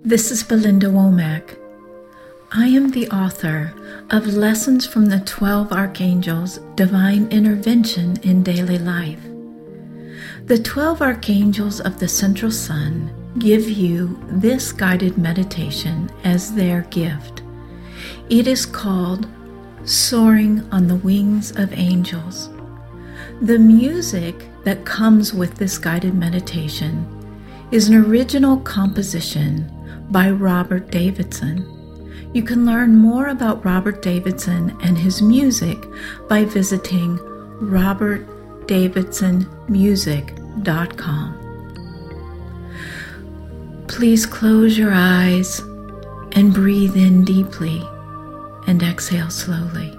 This is Belinda Womack. I am the author of Lessons from the 12 Archangels, Divine Intervention in Daily Life. The 12 Archangels of the Central Sun give you this guided meditation as their gift. It is called Soaring on the Wings of Angels. The music that comes with this guided meditation is an original composition by Robert Davidson. You can learn more about Robert Davidson and his music by visiting robertdavidsonmusic.com. Please close your eyes and breathe in deeply and exhale slowly.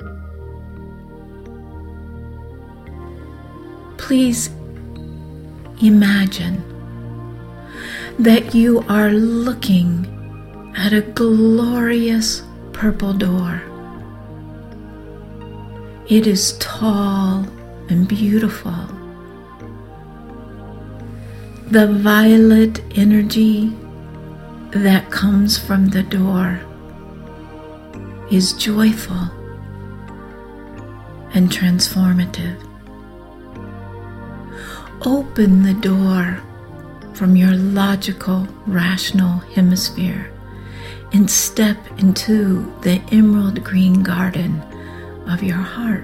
Please imagine that you are looking at a glorious purple door. It is tall and beautiful. The violet energy that comes from the door is joyful and transformative. Open the door from your logical, rational hemisphere and step into the emerald green garden of your heart,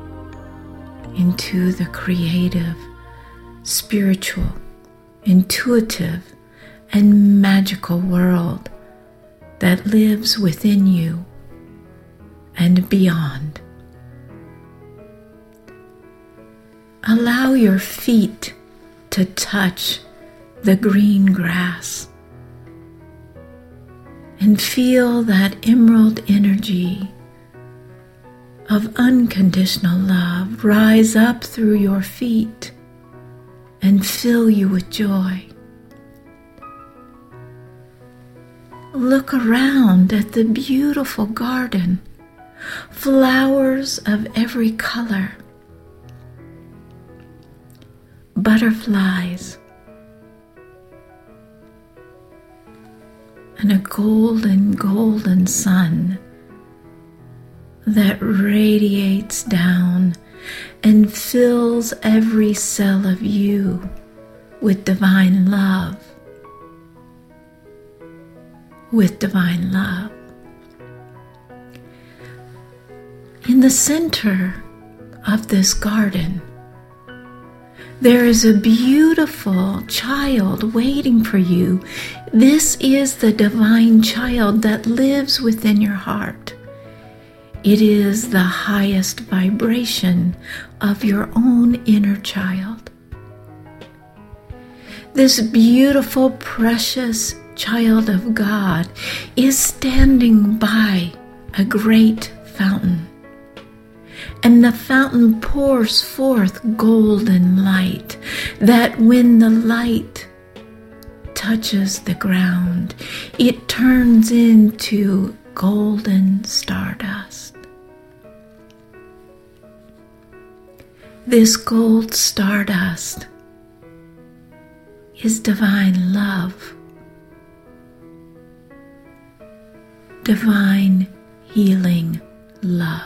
into the creative, spiritual, intuitive, and magical world that lives within you and beyond. Allow your feet to touch the green grass and feel that emerald energy of unconditional love rise up through your feet and fill you with joy. Look around at the beautiful garden, flowers of every color, butterflies, and a golden sun that radiates down and fills every cell of you with divine love. With divine love. In the center of this garden, there is a beautiful child waiting for you. This is the divine child that lives within your heart. It is the highest vibration of your own inner child. This beautiful, precious child of God is standing by a great fountain. And the fountain pours forth golden light, that when the light touches the ground, it turns into golden stardust. This gold stardust is divine love, divine healing love.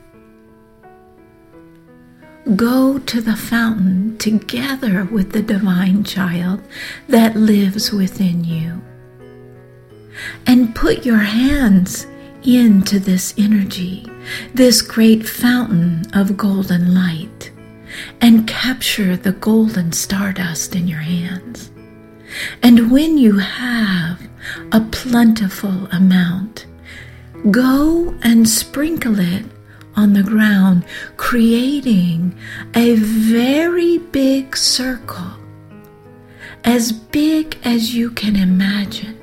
Go to the fountain together with the divine child that lives within you, and put your hands into this energy, this great fountain of golden light, and capture the golden stardust in your hands. And when you have a plentiful amount, go and sprinkle it on the ground, creating a very big circle, as big as you can imagine.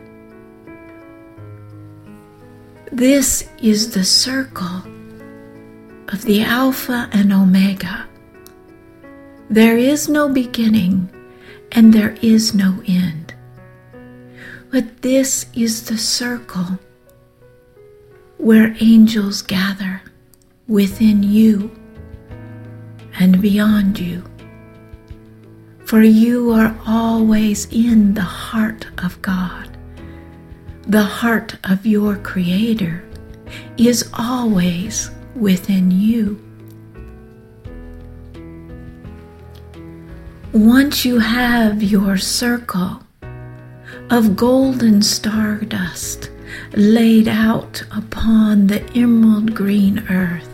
This is the circle of the Alpha and Omega. There is no beginning and there is no end. But this is the circle where angels gather within you and beyond you. For you are always in the heart of God, the heart of your Creator is always within you. Once you have your circle of golden stardust laid out upon the emerald green earth,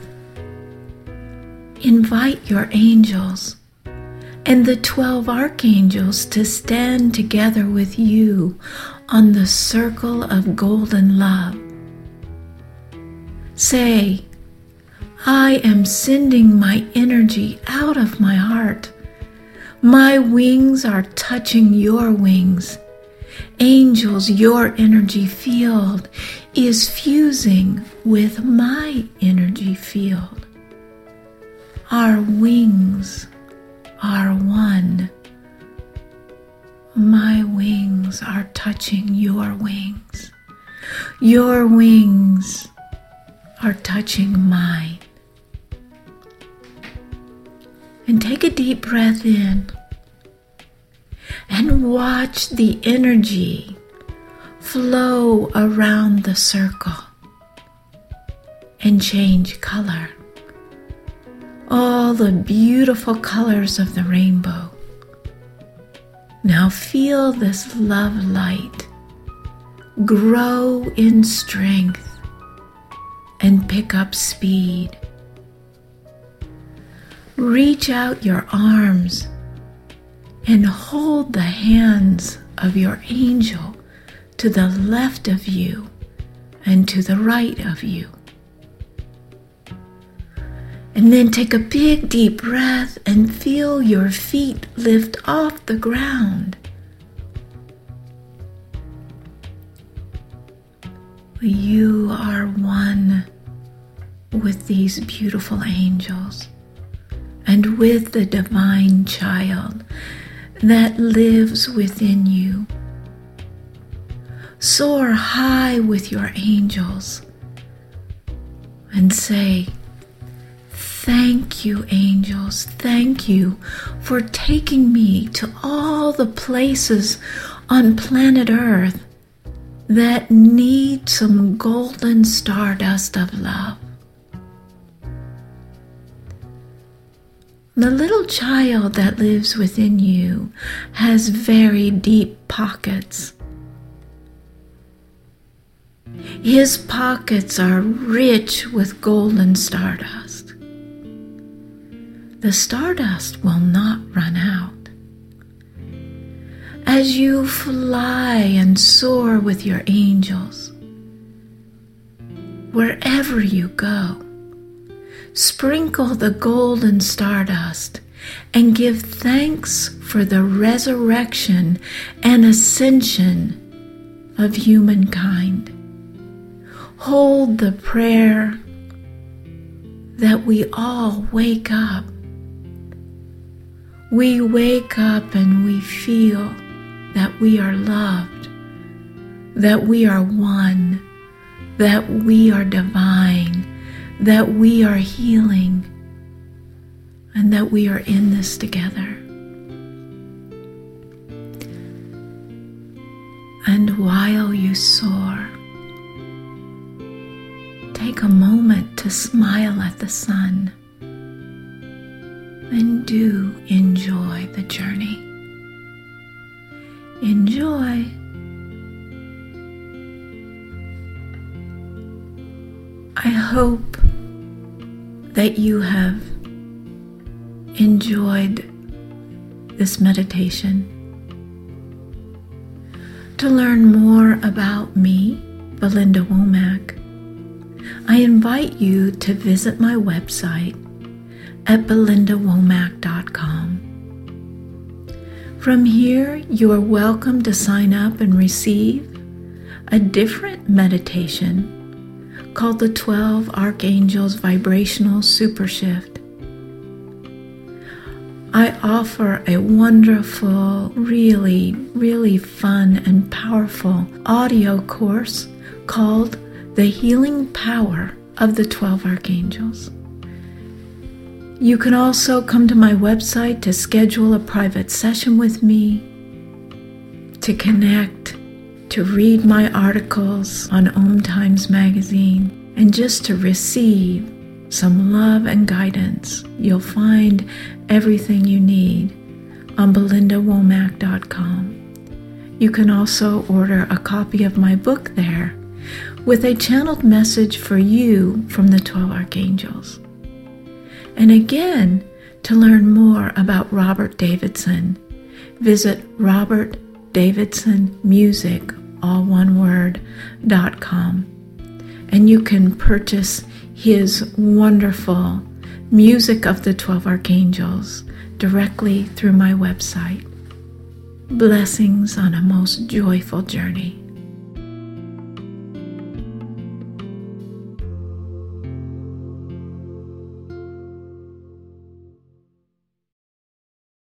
invite your angels and the 12 archangels to stand together with you on the circle of golden love. Say, I am sending my energy out of my heart. My wings are touching your wings. Angels, your energy field is fusing with my energy field. Our wings are one. My wings are touching your wings. Your wings are touching mine. And take a deep breath in and watch the energy flow around the circle and change color. All the beautiful colors of the rainbow. Now feel this love light grow in strength and pick up speed. Reach out your arms and hold the hands of your angel to the left of you and to the right of you. And then take a big deep breath and feel your feet lift off the ground. You are one with these beautiful angels and with the divine child that lives within you. Soar high with your angels and say, thank you, angels. Thank you for taking me to all the places on planet Earth that need some golden stardust of love. The little child that lives within you has very deep pockets. His pockets are rich with golden stardust. The stardust will not run out. As you fly and soar with your angels, wherever you go, sprinkle the golden stardust and give thanks for the resurrection and ascension of humankind. Hold the prayer that we all wake up. We wake up and we feel that we are loved, that we are one, that we are divine, that we are healing, and that we are in this together. And while you soar, take a moment to smile at the sun and do enjoy the journey. Enjoy. I hope that you have enjoyed this meditation. To learn more about me, Belinda Womack, I invite you to visit my website at belindawomack.com. From here, you are welcome to sign up and receive a different meditation called the 12 Archangels Vibrational Super Shift. I offer a wonderful, really fun and powerful audio course called The Healing Power of the 12 Archangels. You can also come to my website to schedule a private session with me, to connect to read my articles on Om Times Magazine, and just to receive some love and guidance, you'll find everything you need on BelindaWomack.com. You can also order a copy of my book there with a channeled message for you from the 12 Archangels. And again, to learn more about Robert Davidson, visit RobertDavidsonMusic, all one word, .com. And you can purchase his wonderful Music of the 12 Archangels directly through my website. Blessings on a most joyful journey.